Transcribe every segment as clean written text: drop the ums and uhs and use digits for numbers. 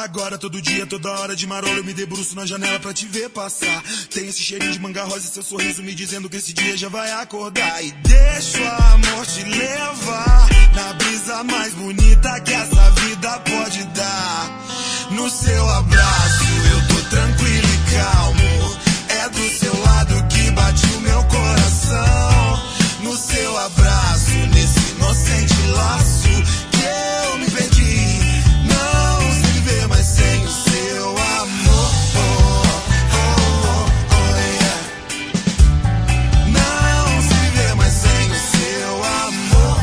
Agora todo dia, toda hora de marola eu me debruço na janela pra te ver passar. Tem esse cheirinho de manga rosa e seu sorriso me dizendo que esse dia já vai acordar. E deixa o amor te levar na brisa mais bonita que essa vida pode dar. No seu abraço eu tô tranquilo e calmo, é do seu lado que bate o meu coração. No seu abraço, nesse inocente laço que eu me perdi, não sei viver mais sem o seu amor. Yeah. Não sei viver mais sem o seu amor.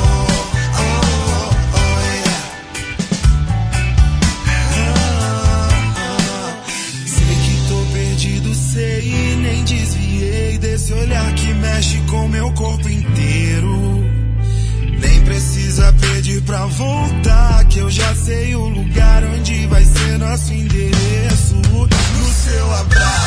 Yeah. Sei que tô perdido, sei e nem desviei desse olhar que mexe com meu corpo inteiro. Nem precisa pedir pra voltar, que eu já sei o lugar onde vai ser nosso endereço. No seu abraço